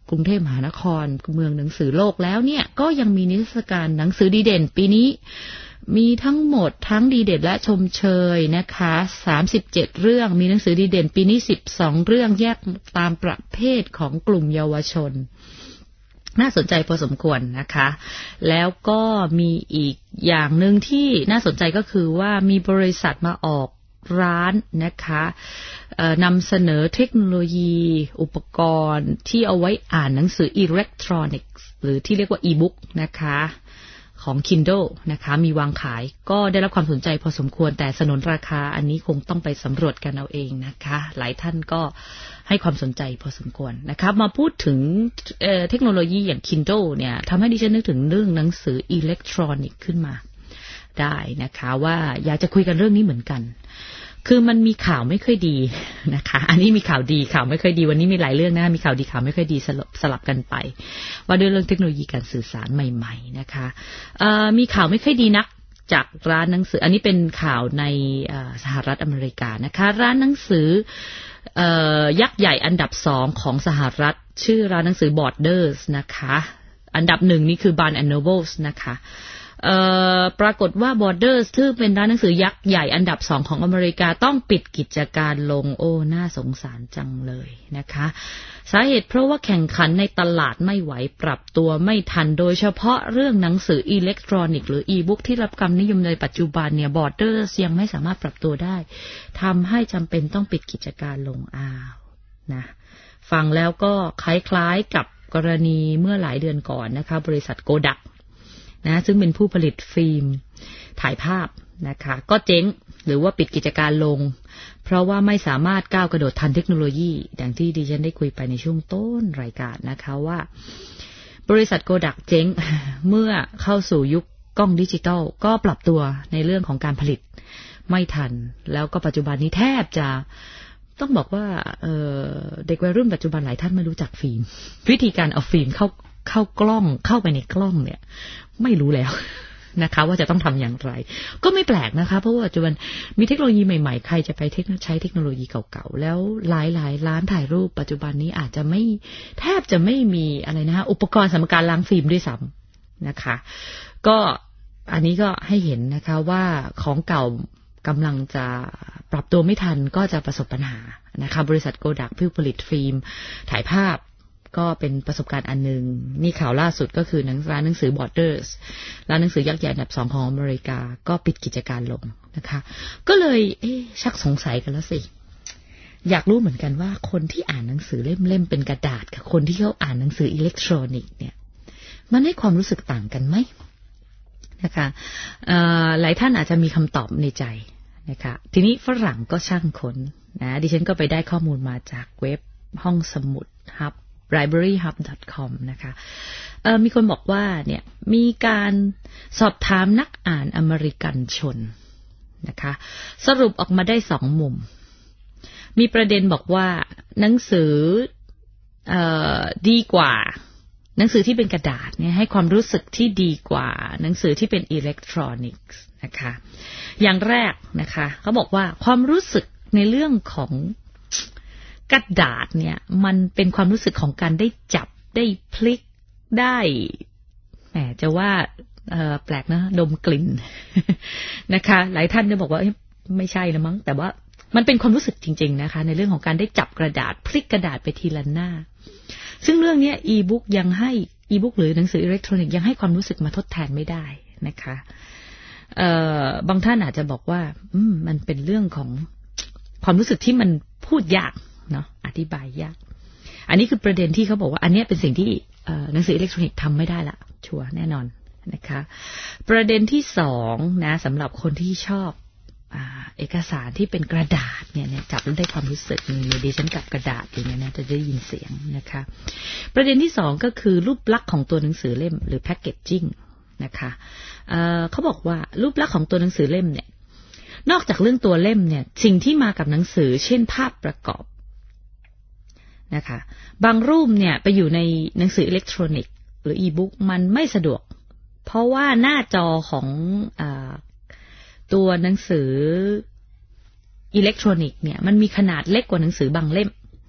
กรุงเทพมหานครเมืองหนังสือโลกแล้วเนี่ยก็ยังมีนิทรรศการหนังสือดีเด่นปีนี้มีทั้งหมดทั้งดีเด่นและชมเชยนะคะสามสิบเจ็ดเรื่องมีหนังสือดีเด่นปีนี้สิบสองเรื่องแยกตามประเภทของกลุ่มเยาวชนน่าสนใจพอสมควรนะคะแล้วก็มีอีกอย่างหนึ่งที่น่าสนใจก็คือว่ามีบริษัทมาออกร้านนะคะนำเสนอเทคโนโลยีอุปกรณ์ที่เอาไว้อ่านหนังสืออิเล็กทรอนิกส์หรือที่เรียกว่าอีบุ๊กนะคะของ Kindle นะคะมีวางขายก็ได้รับความสนใจพอสมควรแต่สนนราคาอันนี้คงต้องไปสำรวจกันเอาเองนะคะหลายท่านก็ให้ความสนใจพอสมควรนะคะมาพูดถึง เอ่อ เทคโนโลยีอย่าง Kindle เนี่ยทำให้ดิฉันนึกถึงเรื่องหนังสืออิเล็กทรอนิกส์ขึ้นมาได้นะคะว่าอยากจะคุยกันเรื่องนี้เหมือนกันคือมันมีข่าวไม่ค่อยดีนะคะอันนี้มีข่าวดีข่าวไม่ค่อยดีวันนี้มีหลายเรื่องนะมีข่าวดีข่าวไม่ค่อยดีสลับสลับกันไปว่าด้วยเรื่องเทคโนโลยีการสื่อสารใหม่ๆนะคะมีข่าวไม่ค่อยดีนักจากร้านหนังสืออันนี้เป็นข่าวในสหรัฐอเมริกานะคะร้านหนังสือยักษ์ใหญ่อันดับสองของสหรัฐชื่อร้านหนังสือ Borders นะคะอันดับหนึ่งนี่คือ Barnes and Noble นะคะปรากฏว่า Borders ซึ่งเป็นร้านหนังสือยักษ์ใหญ่อันดับสองของอเมริกาต้องปิดกิจการลงโอ้น่าสงสารจังเลยนะคะสาเหตุเพราะว่าแข่งขันในตลาดไม่ไหวปรับตัวไม่ทันโดยเฉพาะเรื่องหนังสืออิเล็กทรอนิกส์หรืออีบุ๊กที่รับความนิยมในปัจจุบันเนี่ย Borders ยังไม่สามารถปรับตัวได้ทำให้จำเป็นต้องปิดกิจการลงอ้าวนะฟังแล้วก็คล้ายๆกับกรณีเมื่อหลายเดือนก่อนนะคะบริษัทโกดักนะซึ่งเป็นผู้ผลิตฟิล์มถ่ายภาพนะคะก็เจ๊งหรือว่าปิดกิจการลงเพราะว่าไม่สามารถก้าวกระโดดทันเทคโนโลยีดังที่ดิฉันได้คุยไปในช่วงต้นรายการนะคะว่าบริษัทโกดักเจ๊งเมื่อเข้าสู่ยุคกล้องดิจิตอลก็ปรับตัวในเรื่องของการผลิตไม่ทันแล้วก็ปัจจุบันนี้แทบจะต้องบอกว่า เอ่อ เด็กวัยรุ่นปัจจุบันหลายท่านไม่รู้จักฟิล์มวิธีการเอาฟิล์มเข้าเข้ากล้องเข้าไปในกล้องเนี่ยไม่รู้แล้วนะคะว่าจะต้องทำอย่างไรก็ไม่แปลกนะคะเพราะว่าปัจจุบันมีเทคโนโลยีใหม่ๆใครจะไปใช้เทคโนโลยีเก่าๆแล้วหลายๆร้านถ่ายรูปปัจจุบันนี้อาจจะไม่แทบจะไม่มีอะไรนะอุปกรณ์สำหรับการล้างฟิล์มด้วยซ้ำนะคะก็อันนี้ก็ให้เห็นนะคะว่าของเก่ากำลังจะปรับตัวไม่ทันก็จะประสบปัญหานะคะบริษัทโกดักผู้ผลิตฟิล์มถ่ายภาพก็เป็นประสบการณ์อันนึงนี่ข่าวล่าสุดก็คือร้านหนังสือ Borders ร้านหนังสือยักษ์ใหญ่อันดับสองของอเมริกาก็ปิดกิจการลงนะคะก็เลยเอ๊ะชักสงสัยกันแล้วสิอยากรู้เหมือนกันว่าคนที่อ่านหนังสือเล่มๆเป็นกระดาษกับคนที่เขาอ่านหนังสืออิเล็กทรอนิกส์เนี่ยมันให้ความรู้สึกต่างกันไหมนะคะหลายท่านอาจจะมีคำตอบในใจนะคะทีนี้ฝรั่งก็ช่างค้นนะดิฉันก็ไปได้ข้อมูลมาจากเว็บห้องสมุดฮับไลบรารีฮับ ดอท คอม นะคะเอ่อมีคนบอกว่าเนี่ยมีการสอบถามนักอ่านอเมริกันชนนะคะสรุปออกมาได้สองมุมมีประเด็นบอกว่าหนังสือเอ่อดีกว่าหนังสือที่เป็นกระดาษเนี่ยให้ความรู้สึกที่ดีกว่าหนังสือที่เป็นอิเล็กทรอนิกส์นะคะอย่างแรกนะคะเขาบอกว่าความรู้สึกในเรื่องของกระดาษเนี่ยมันเป็นความรู้สึกของการได้จับได้พลิกได้แหมจะว่าเอ่อแปลกนะดมกลิ่น นะคะหลายท่านจะบอกว่าไม่ใช่ละมั้งแต่ว่ามันเป็นความรู้สึกจริงๆนะคะในเรื่องของการได้จับกระดาษพลิกกระดาษไปทีละหน้าซึ่งเรื่องนี้อีบุ๊กยังให้อีบุ๊กหรือหนังสืออิเล็กทรอนิกส์ยังให้ความรู้สึกมาทดแทนไม่ได้นะคะเอ่อบางท่านอาจจะบอกว่าอืมมันเป็นเรื่องของความรู้สึกที่มันพูดยากเนาะอธิบายยากอันนี้คือประเด็นที่เขาบอกว่าอันนี้เป็นสิ่งที่หนังสืออิเล็กทรอนิกส์ทำไม่ได้ละชัวร์แน่นอนนะคะประเด็นที่สองนะสำหรับคนที่ชอบเอกสารที่เป็นกระดาษเนี่ยเนี่ยจับแล้วได้ความรู้สึกนี่ดิฉันกับกระดาษอย่างนี้นะจะได้ยินเสียงนะคะประเด็นที่สองก็คือรูปลักษณ์ของตัวหนังสือเล่มหรือแพคเกจจิ้งนะคะเอ่อเขาบอกว่ารูปลักษณ์ของตัวหนังสือเล่มเนี่ยนอกจากเรื่องตัวเล่มเนี่ยสิ่งที่มากับหนังสือเช่นภาพประกอบนะคะบางรูปเนี่ยไปอยู่ในหนังสืออิเล็กทรอนิกส์หรืออีบุ๊กมันไม่สะดวกเพราะว่าหน้าจอของอ่าตัวหนังสืออิเล็กทรอนิกส์เนี่ยมันมีขนาดเล็กกว่าหนังสือบางเล่ม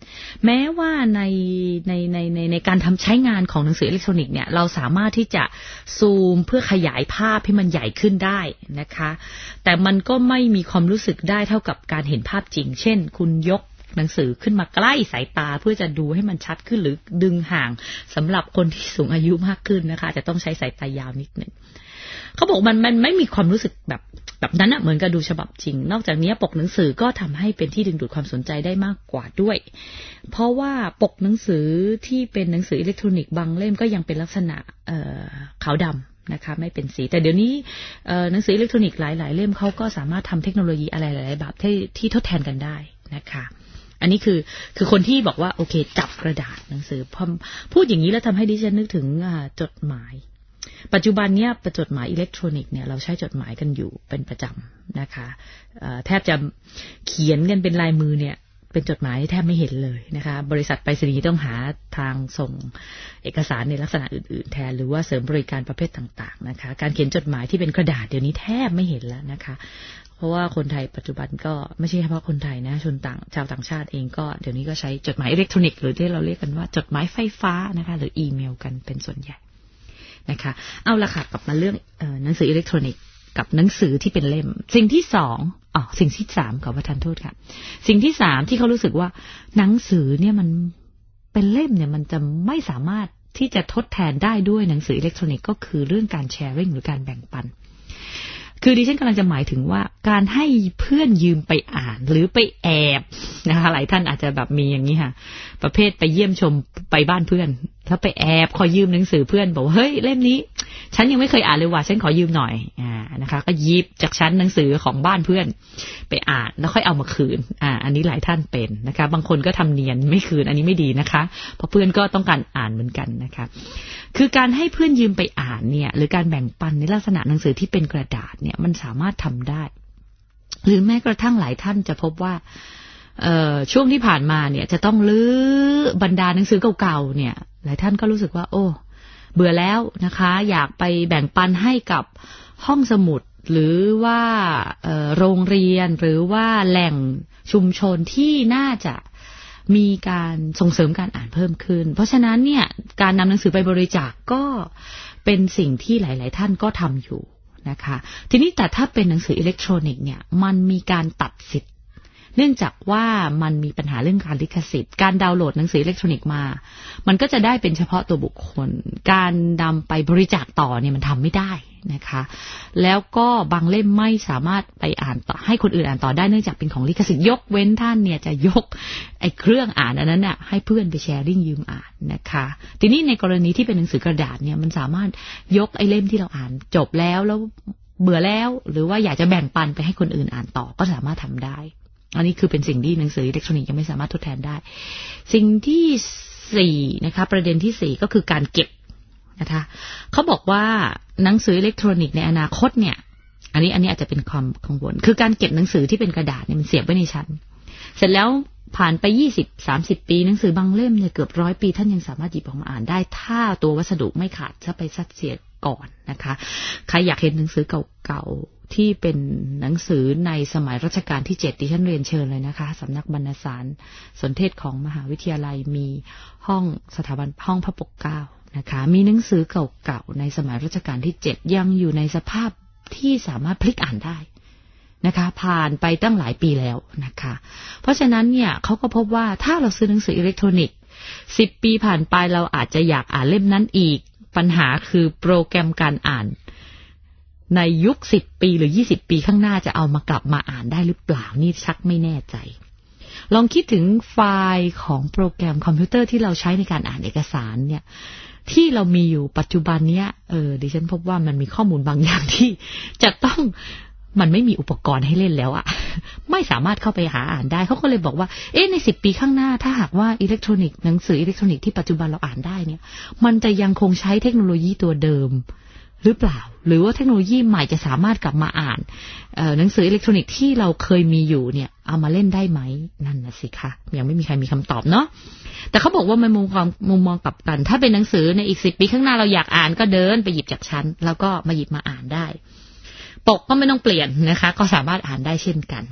แม้ว่าในในในในในการทำใช้งานของหนังสืออิเล็กทรอนิกส์เนี่ยเราสามารถที่จะซูมเพื่อขยายภาพให้มันใหญ่ขึ้นได้นะคะแต่มันก็ไม่มีความรู้สึกได้เท่ากับการเห็นภาพจริงเช่นคุณยกหนังสือขึ้นมาใกล้สายตาเพื่อจะดูให้มันชัดขึ้นหรือดึงห่างสำหรับคนที่สูงอายุมากขึ้นนะคะจะต้องใช้สายตายาวนิดนึงเขาบอกมันมันไม่มีความรู้สึกแบบแบบนั้นอะเหมือนกับดูฉบับจริงนอกจากนี้ปกหนังสือก็ทำให้เป็นที่ดึงดูดความสนใจได้มากกว่าด้วยเพราะว่าปกหนังสือที่เป็นหนังสืออิเล็กทรอนิกส์บางเล่มก็ยังเป็นลักษณะเอ่อขาวดำนะคะไม่เป็นสีแต่เดี๋ยวนี้หนังสืออิเล็กทรอนิกส์หลายๆเล่มเขาก็สามารถทำเทคโนโลยีอะไรหลายๆแบบที่ที่ทดแทนกันได้นะคะอันนี้คือคือคนที่บอกว่าโอเคจับกระดาษหนังสือพอพูดอย่างนี้แล้วทำให้ดิฉันนึกถึงจดหมายปัจจุบันเนี้ยจดหมายอิเล็กทรอนิกส์เนี่ยเราใช้จดหมายกันอยู่เป็นประจำนะคะแทบจะเขียนกันเป็นลายมือเนี่ยเป็นจดหมายแทบไม่เห็นเลยนะคะบริษัทไปรษณีย์ต้องหาทางส่งเอกสารในลักษณะอื่นๆแทนหรือว่าเสริมบริการประเภทต่างๆนะคะการเขียนจดหมายที่เป็นกระดาษเดี๋ยวนี้แทบไม่เห็นแล้วนะคะเพราะว่าคนไทยปัจจุบันก็ไม่ใช่เฉพาะคนไทยนะชนต่างชาวต่างชาติเองก็เดี๋ยวนี้ก็ใช้จดหมายอิเล็กทรอนิกส์หรือที่เราเรียกกันว่าจดหมายไฟฟ้านะคะหรืออีเมลกันเป็นส่วนใหญ่นะคะเอาละค่ะกลับมาเรื่องเอ่อหนังสืออิเล็กทรอนิกส์กับหนังสือที่เป็นเล่มสิ่งที่สองอ๋อสิ่งที่สามขอประทานโทษค่ะสิ่งที่สามที่เขารู้สึกว่าหนังสือเนี่ยมันเป็นเล่มเนี่ยมันจะไม่สามารถที่จะทดแทนได้ด้วยหนังสืออิเล็กทรอนิกส์ก็คือเรื่องการแชร์ริ่งหรือการแบ่งปันคือดิฉันกำลังจะหมายถึงว่าการให้เพื่อนยืมไปอ่านหรือไปแอบนะคะหลายท่านอาจจะแบบมีอย่างนี้ค่ะประเภทไปเยี่ยมชมไปบ้านเพื่อนถ้าไปแอบขอยืมหนังสือเพื่อนบอกเฮ้ยเล่มนี้ฉันยังไม่เคยอ่านเลยว่ะฉันขอยืมหน่อยอ่านะคะก็หยิบจากชั้นหนังสือของบ้านเพื่อนไปอ่านแล้วค่อยเอามาคืนอ่าอันนี้หลายท่านเป็นนะคะบางคนก็ทำเนียนไม่คืนอันนี้ไม่ดีนะคะเพราะเพื่อนก็ต้องการอ่านเหมือนกันนะคะคือการให้เพื่อนยืมไปอ่านเนี่ยหรือการแบ่งปันในลักษณะหนังสือที่เป็นกระดาษเนี่ยมันสามารถทำได้หรือแม้กระทั่งหลายท่านจะพบว่าเอ่อช่วงที่ผ่านมาเนี่ยจะต้องลื้อบรรดาหนังสือเก่าๆเนี่ยหลายท่านก็รู้สึกว่าโอ้เบื่อแล้วนะคะอยากไปแบ่งปันให้กับห้องสมุดหรือว่าเอ่อโรงเรียนหรือว่าแหล่งชุมชนที่น่าจะมีการส่งเสริมการอ่านเพิ่มขึ้นเพราะฉะนั้นเนี่ยการนำหนังสือไปบริจาค ก, ก็เป็นสิ่งที่หลายๆท่านก็ทำอยู่นะคะทีนี้แต่ถ้าเป็นหนังสืออิเล็กทรอนิกส์เนี่ยมันมีการตัดสิทธิ์เนื่องจากว่ามันมีปัญหาเรื่องการลิขสิทธิ์การดาวน์โหลดหนังสืออิเล็กทรอนิกส์มามันก็จะได้เป็นเฉพาะตัวบุคคลการนำไปบริจาคต่อเนี่ยมันทำไม่ได้นะคะแล้วก็บางเล่มไม่สามารถไปอ่านต่อให้คนอื่นอ่านต่อได้เนื่องจากเป็นของลิขสิทธิ์ยกเว้นท่านเนี่ยจะยกไอ้เครื่องอ่านอันนั้นน่ะให้เพื่อนไปแชร์ลิงก์ยืมอ่านนะคะทีนี้ในกรณีที่เป็นหนังสือกระดาษเนี่ยมันสามารถยกไอ้เล่มที่เราอ่านจบแล้วแล้วเบื่อแล้วหรือว่าอยากจะแบ่งปันไปให้คนอื่นอ่านต่อก็สามารถทำได้อันนี้คือเป็นสิ่งที่หนังสืออิเล็กทรอนิกส์ยังไม่สามารถทดแทนได้สิ่งที่สี่นะคะประเด็นที่สี่ก็คือการเก็บนะคะเขาบอกว่าหนังสืออิเล็กทรอนิกส์ในอนาคตเนี่ยอันนี้อันนี้อาจจะเป็นความกังวลคือการเก็บหนังสือที่เป็นกระดาษเนี่ยมันเสียบไว้ในชั้นเสร็จแล้วผ่านไปยี่สิบ สามสิบปีหนังสือบางเล่มเนี่ยเกือบร้อยปีท่านยังสามารถหยิบออกมาอ่านได้ถ้าตัววัสดุไม่ขาดซะไปซัดเสียก่อนนะคะใครอยากเห็นหนังสือเก่าๆที่เป็นหนังสือในสมัยรัชกาลที่เจ็ดดิฉันเรียนเชิญเลยนะคะสำนักบรรณสารสนเทศของมหาวิทยาลัยมีห้องสถาบันห้องพระปกเกล้านะคะมีหนังสือเก่าๆในสมัยรัชกาลที่เจ็ดยังอยู่ในสภาพที่สามารถพลิกอ่านได้นะคะผ่านไปตั้งหลายปีแล้วนะคะเพราะฉะนั้นเนี่ยเขาก็พบว่าถ้าเราซื้อหนังสืออิเล็กทรอนิกส์สิบปีผ่านไปเราอาจจะอยากอ่านเล่มนั้นอีกปัญหาคือโปรแกรมการอ่านในยุคสิบปีหรือยี่สิบปีข้างหน้าจะเอามากลับมาอ่านได้หรือเปล่านี่ชักไม่แน่ใจลองคิดถึงไฟล์ของโปรแกรมคอมพิวเตอร์ที่เราใช้ในการอ่านเอกสารเนี่ยที่เรามีอยู่ปัจจุบันเนี้ยเออดิฉันพบว่ามันมีข้อมูลบางอย่างที่จะต้องมันไม่มีอุปกรณ์ให้เล่นแล้วอะไม่สามารถเข้าไปหาอ่านได้เขาก็เลยบอกว่าเอ๊ะในสิบปีข้างหน้าถ้าหากว่าอิเล็กทรอนิกส์หนังสืออิเล็กทรอนิกส์ที่ปัจจุบันเราอ่านได้เนี่ยมันจะยังคงใช้เทคโนโลยีตัวเดิมหรือเปล่าหรือว่าเทคโนโลยีใหม่จะสามารถกลับมาอ่านเอ่อหนังสืออิเล็กทรอนิกส์ที่เราเคยมีอยู่เนี่ยเอามาเล่นได้ไหมนั่นน่ะสิคะยังไม่มีใครมีคำตอบเนาะแต่เขาบอกว่ามันมุมความมุมมองกลับกันถ้าเป็นหนังสือในอีกสิบปีข้างหน้าเราอยากอ่านก็เดินไปหยิบจากชั้นแล้วก็มาหยิบมาอ่านได้ปกก็ไม่ต้องเปลี่ยนนะคะก็สามารถอ่านได้เช่นกัน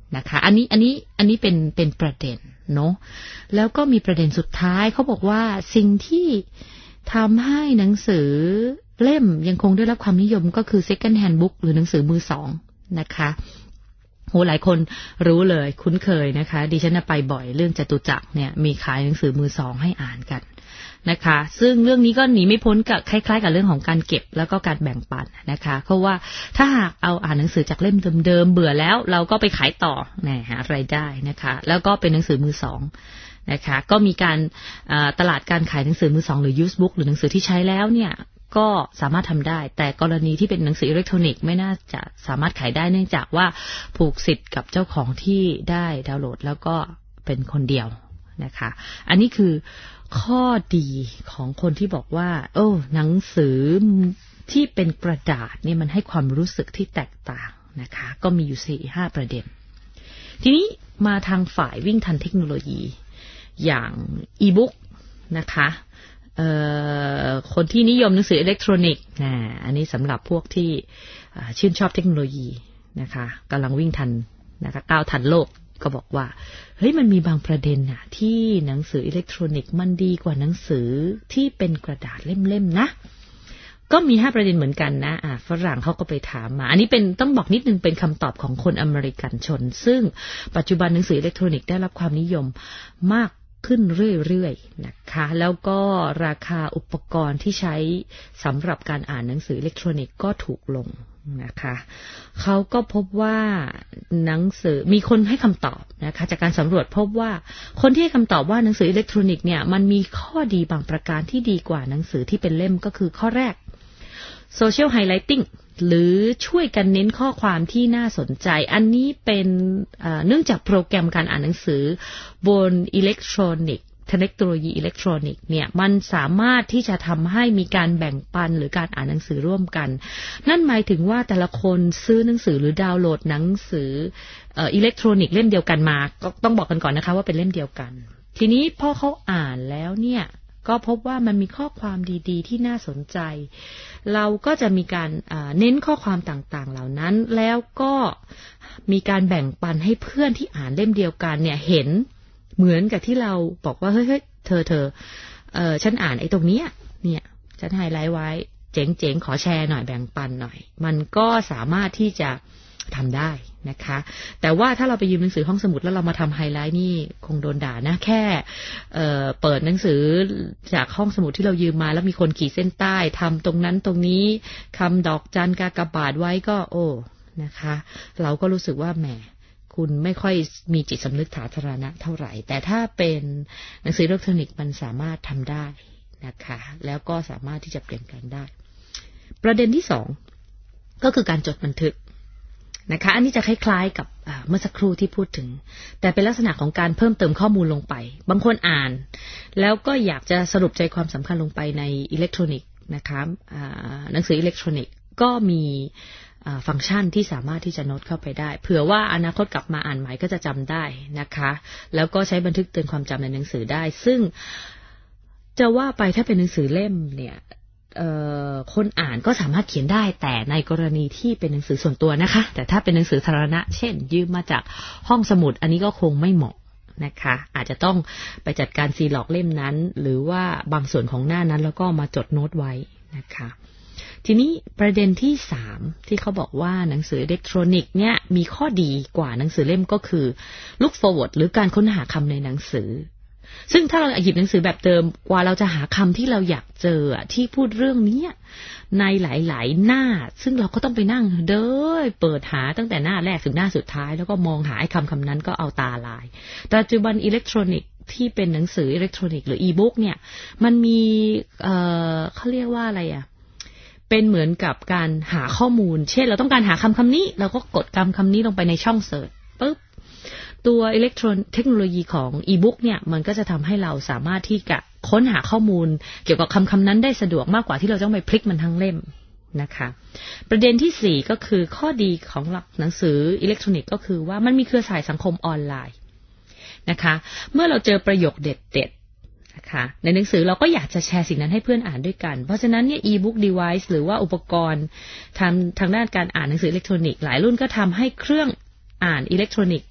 นะคะอันนี้อันนี้อันนี้เป็นเป็นประเด็นเนาะแล้วก็มีประเด็นสุดท้ายเขาบอกว่าสิ่งที่ทำให้หนังสือเล่มยังคงได้รับความนิยมก็คือ second hand book หรือหนังสือมือสองนะคะโหหลายคนรู้เลยคุ้นเคยนะคะดิฉันไปบ่อยเรื่องจตุจักรเนี่ยมีขายหนังสือมือสองให้อ่านกันนะคะซึ่งเรื่องนี้ก็หนีไม่พ้นกับคล้ายๆกับเรื่องของการเก็บแล้วก็การแบ่งปันนะคะเพราะว่าถ้าหากเอาอ่านหนังสือจากเล่มเดิมๆเบื่อแล้วเราก็ไปขายต่อนะหารายได้นะคะแล้วก็เป็นหนังสือมือสองนะคะก็มีการตลาดการขายหนังสือมือสองหรือ used book หรือหนังสือที่ใช้แล้วเนี่ยก็สามารถทำได้แต่กรณีที่เป็นหนังสืออิเล็กทรอนิกส์ไม่น่าจะสามารถขายได้เนื่องจากว่าผูกสิทธิ์กับเจ้าของที่ได้ดาวน์โหลดแล้วก็เป็นคนเดียวนะคะอันนี้คือข้อดีของคนที่บอกว่าโอ้หนังสือที่เป็นกระดาษเนี่ยมันให้ความรู้สึกที่แตกต่างนะคะก็มีอยู่ สี่ห้า ประเด็นทีนี้มาทางฝ่ายวิ่งทันเทคโนโลยีอย่างอีบุ๊กนะคะคนที่นิยมหนังสืออิเล็กทรอนิกส์นะอันนี้สำหรับพวกที่ชื่นชอบเทคโนโลยีนะคะกำลังวิ่งทันนะคะก้าวทันโลกก็บอกว่าเฮ้ยมันมีบางประเด็นน่ะที่หนังสืออิเล็กทรอนิกส์มันดีกว่าหนังสือที่เป็นกระดาษเล่มๆนะก็มีห้าประเด็นเหมือนกันนะอ่ะฝรั่งเขาก็ไปถามมาอันนี้เป็นต้องบอกนิดนึงเป็นคำตอบของคนอเมริกันชนซึ่งปัจจุบันหนังสืออิเล็กทรอนิกส์ได้รับความนิยมมากขึ้นเรื่อยๆนะคะแล้วก็ราคาอุปกรณ์ที่ใช้สำหรับการอ่านหนังสืออิเล็กทรอนิกส์ก็ถูกลงนะคะเขาก็พบว่าหนังสือมีคนให้คำตอบนะคะจากการสำรวจพบว่าคนที่ให้คำตอบว่าหนังสืออิเล็กทรอนิกส์เนี่ยมันมีข้อดีบางประการที่ดีกว่าหนังสือที่เป็นเล่มก็คือข้อแรก social highlighting หรือช่วยกันเน้นข้อความที่น่าสนใจอันนี้เป็นเนื่องจากโปรแกรมการอ่านหนังสือบนอิเล็กทรอนิกส์เทคโนโลยีอิเล็กทรอนิกส์เนี่ยมันสามารถที่จะทำให้มีการแบ่งปันหรือการอ่านหนังสือร่วมกันนั่นหมายถึงว่าแต่ละคนซื้อหนังสือหรือดาวน์โหลดหนังสืออิเล็กทรอนิกส์เล่มเดียวกันมาก็ต้องบอกกันก่อนนะคะว่าเป็นเล่มเดียวกันทีนี้พอเขาอ่านแล้วเนี่ยก็พบว่ามันมีข้อความดีๆที่น่าสนใจเราก็จะมีการเน้นข้อความต่างๆเหล่านั้นแล้วก็มีการแบ่งปันให้เพื่อนที่อ่านเล่มเดียวกันเนี่ยเห็นเหมือนกับที่เราบอกว่าเฮ้ยเธอเธอเออฉันอ่านไอ้ตรงเนี้ยเนี่ยฉันไฮไลท์ไว้เจ๋งๆขอแชร์หน่อยแบ่งปันหน่อยมันก็สามารถที่จะทำได้นะคะแต่ว่าถ้าเราไปยืมหนังสือห้องสมุดแล้วเรามาทำไฮไลท์นี่คงโดนด่านะแค่เอ่อเปิดหนังสือจากห้องสมุดที่เรายืมมาแล้วมีคนขีดเส้นใต้ทำตรงนั้นตรงนี้คำดอกจันกากบาทไว้ก็โอ้นะคะเราก็รู้สึกว่าแหมคุณไม่ค่อยมีจิตสำนึกสาธารณะเท่าไหร่แต่ถ้าเป็นหนังสืออิเล็กทรอนิกส์มันสามารถทำได้นะคะแล้วก็สามารถที่จะเปลี่ยนแปลงได้ประเด็นที่สองก็คือการจดบันทึกนะคะอันนี้จะคล้ายๆกับเมื่อสักครู่ที่พูดถึงแต่เป็นลักษณะของการเพิ่มเติมข้อมูลลงไปบางคนอ่านแล้วก็อยากจะสรุปใจความสำคัญลงไปในอิเล็กทรอนิกส์นะคะหนังสืออิเล็กทรอนิกส์ก็มีฟังก์ชันที่สามารถที่จะโน้ตเข้าไปได้เผื่อว่าอนาคตกลับมาอ่านใหม่ก็จะจำได้นะคะแล้วก็ใช้บันทึกเตือนความจำในหนังสือได้ซึ่งจะว่าไปถ้าเป็นหนังสือเล่มเนี่ยคนอ่านก็สามารถเขียนได้แต่ในกรณีที่เป็นหนังสือส่วนตัวนะคะแต่ถ้าเป็นหนังสือสาธารณะเช่นยืมมาจากห้องสมุดอันนี้ก็คงไม่เหมาะนะคะอาจจะต้องไปจัดการซีล็อกเล่มนั้นหรือว่าบางส่วนของหน้านั้นแล้วก็มาจดโน้ตไว้นะคะทีนี้ประเด็นที่สามที่เขาบอกว่าหนังสืออิเล็กทรอนิกส์เนี่ยมีข้อดีกว่าหนังสือเล่มก็คือ look forward หรือการค้นหาคำในหนังสือซึ่งถ้าเราหยิบหนังสือแบบเดิมกว่าเราจะหาคำที่เราอยากเจอที่พูดเรื่องนี้ในหลายๆหน้าซึ่งเราก็ต้องไปนั่งเด้อเปิดหาตั้งแต่หน้าแรกถึงหน้าสุดท้ายแล้วก็มองหาไอ้คำคำนั้นก็เอาตาลายแต่ปัจจุบันอิเล็กทรอนิกส์ที่เป็นหนังสืออิเล็กทรอนิกส์หรืออีบุ๊กเนี่ยมันมีเอ่อเขาเรียกว่าอะไรอ่ะเป็นเหมือนกับการหาข้อมูลเช่นเราต้องการหาคำคำนี้เราก็กดคำคำนี้ลงไปในช่องเสิร์ชปึ๊บตัวอิเล็กทรอนเทคโนโลยีของอีบุ๊กเนี่ยมันก็จะทำให้เราสามารถที่จะค้นหาข้อมูลเกี่ยวกับคำคำนั้นได้สะดวกมากกว่าที่เราต้องไปพลิกมันทั้งเล่มนะคะประเด็นที่สี่ก็คือข้อดีของหนังสืออิเล็กทรอนิกส์ก็คือว่ามันมีเครือข่ายสังคมออนไลน์นะคะเมื่อเราเจอประโยคเด็ดๆนะคะในหนังสือเราก็อยากจะแชร์สิ่งนั้นให้เพื่อนอ่านด้วยกันเพราะฉะนั้นเนี่ย e-book device หรือว่าอุปกรณ์ทางทางด้านการอ่านหนังสืออิเล็กทรอนิกส์หลายรุ่นก็ทำให้เครื่องอ่านอิเล็กทรอนิกส์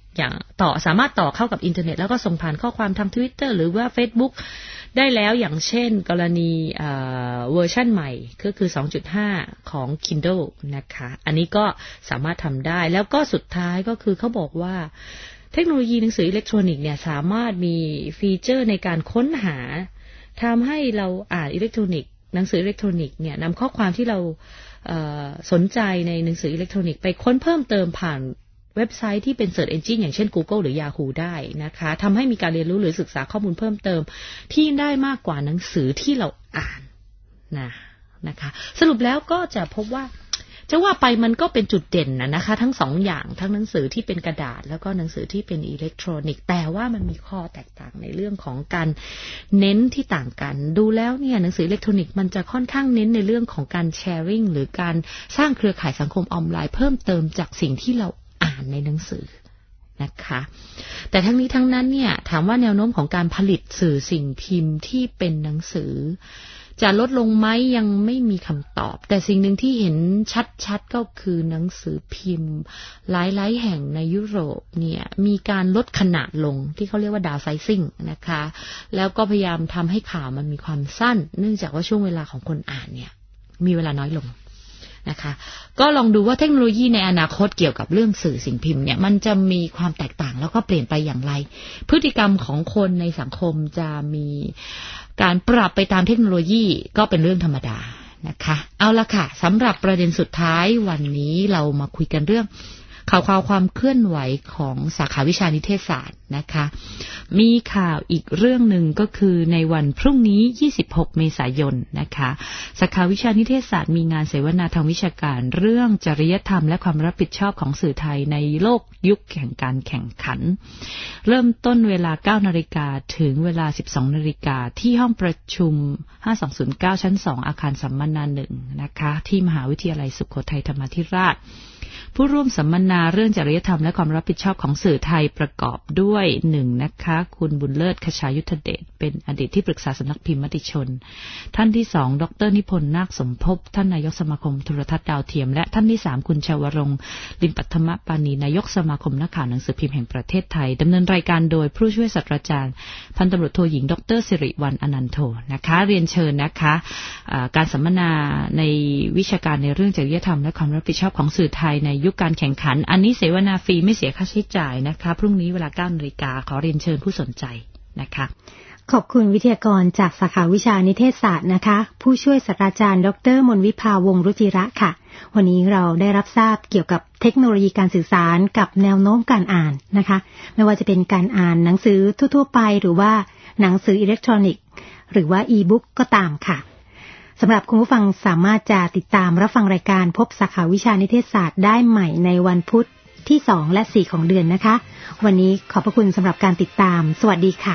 อย่างต่อสามารถต่อเข้ากับอินเทอร์เน็ตแล้วก็ส่งผ่านข้อความทาง Twitter หรือว่า Facebook ได้แล้วอย่างเช่นกรณีเอ่อเวอร์ชั่นใหม่ก็คือ สองจุดห้า ของ Kindle นะคะอันนี้ก็สามารถทำได้แล้วก็สุดท้ายก็คือเขาบอกว่าเทคโนโลยีหนังสืออิเล็กทรอนิกส์เนี่ยสามารถมีฟีเจอร์ในการค้นหาทำให้เราอ่านอิเล็กทรอนิกส์หนังสืออิเล็กทรอนิกส์เนี่ยนำข้อความที่เราสนใจในหนังสืออิเล็กทรอนิกส์ไปค้นเพิ่มเติมผ่านเว็บไซต์ที่เป็น Search Engine อย่างเช่น Google หรือ Yahoo ได้นะคะทำให้มีการเรียนรู้หรือศึกษาข้อมูลเพิ่มเติมที่ได้มากกว่าหนังสือที่เราอ่านนะนะคะสรุปแล้วก็จะพบว่าจะว่าไปมันก็เป็นจุดเด่นนะนะคะทั้งสองอย่างทั้งหนังสือที่เป็นกระดาษแล้วก็หนังสือที่เป็นอิเล็กทรอนิกส์แต่ว่ามันมีข้อแตกต่างในเรื่องของการเน้นที่ต่างกันดูแล้วเนี่ยหนังสืออิเล็กทรอนิกส์มันจะค่อนข้างเน้นในเรื่องของการแชร์ริ่งหรือการสร้างเครือข่ายสังคมออนไลน์เพิ่มเติมจากสิ่งที่เราอ่านในหนังสือนะคะแต่ทั้งนี้ทั้งนั้นเนี่ยถามว่าแนวโน้มของการผลิตสื่อสิ่งพิมพ์ที่เป็นหนังสือจะลดลงไหมยังไม่มีคำตอบแต่สิ่งหนึ่งที่เห็นชัดๆก็คือหนังสือพิมพ์หลายๆแห่งในยุโรปเนี่ยมีการลดขนาดลงที่เขาเรียกว่า downsizing นะคะแล้วก็พยายามทำให้ข่าวมันมีความสั้นเนื่องจากว่าช่วงเวลาของคนอ่านเนี่ยมีเวลาน้อยลงนะคะก็ลองดูว่าเทคโนโลยีในอนาคตเกี่ยวกับเรื่องสื่อสิ่งพิมพ์เนี่ยมันจะมีความแตกต่างแล้วก็เปลี่ยนไปอย่างไรพฤติกรรมของคนในสังคมจะมีการปรับไปตามเทคโนโลยีก็เป็นเรื่องธรรมดานะคะเอาละค่ะสำหรับประเด็นสุดท้ายวันนี้เรามาคุยกันเรื่องข่าวข่าวความเคลื่อนไหวของสาขาวิชานิเทศศาสตร์นะคะมีข่าวอีกเรื่องหนึ่งก็คือในวันพรุ่งนี้ยี่สิบหกเมษายนนะคะสาขาวิชานิเทศศาสตร์มีงานเสวนาทางวิชาการเรื่องจริยธรรมและความรับผิดชอบของสื่อไทยในโลกยุคแห่งการแข่งขันเริ่มต้นเวลา เก้านาฬิกา ถึงเวลา สิบสองนาฬิกาที่ห้องประชุมห้าสองศูนย์เก้าชั้นสองอาคารสัมมนาหนึ่งนะคะที่มหาวิทยาลัยสุโขทัยธรรมาธิราชผู้ร่วมสัมมนาเรื่องจริยธรรมและความรับผิดชอบของสื่อไทยประกอบด้วยหนึ่งนะคะคุณบุญเลิศคชายุทธเดชเป็นอดีตที่ปรึกษาสำนักพิมพ์มติชนท่านที่สองดรนิพนธ์นาคสมภพท่านนายกสมาคมโทรทัศน์ดาวเทียมและท่านที่สามคุณชวรงค์ลิมปัทมปานีนายกสมาคมนักข่าวหนังสือพิมพ์แห่งประเทศไทยดำเนินรายการโดยผู้ช่วยศาสตราจารย์พันตำรวจโทหญิงดรสิริวรรณอนันโทนะคะเรียนเชิญนะคะการสัมมนาในวิชาการในเรื่องจริยธรรมและความรับผิดชอบของสื่อไทยในยุคการแข่งขันอันนี้เสวนาฟรีไม่เสียค่าใช้จ่ายนะคะพรุ่งนี้เวลา เก้านาฬิกาขอเรียนเชิญผู้สนใจนะคะขอบคุณวิทยากรจากสาขาวิชานิเทศศาสตร์นะคะผู้ช่วยศาสตราจารย์ดรมนวิภาวงศ์รุจิระค่ะวันนี้เราได้รับทราบเกี่ยวกับเทคโนโลยีการสื่อสารกับแนวโน้มการอ่านนะคะไม่ว่าจะเป็นการอ่านหนังสือทั่วๆไปหรือว่าหนังสืออิเล็กทรอนิกส์หรือว่าอีบุ๊กก็ตามค่ะสำหรับคุณผู้ฟังสามารถจะติดตามรับฟังรายการพบสาขาวิชานิเทศศาสตร์ได้ใหม่ในวันพุธที่สองและสี่ของเดือนนะคะวันนี้ขอบพระคุณสำหรับการติดตามสวัสดีค่ะ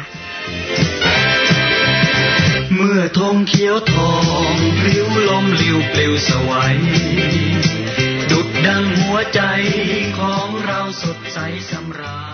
เมื่อธงเขียวทองพลิ้วลมลิ้วปลิวสวัยดุจดังหัวใจของเราสดใสสำราญ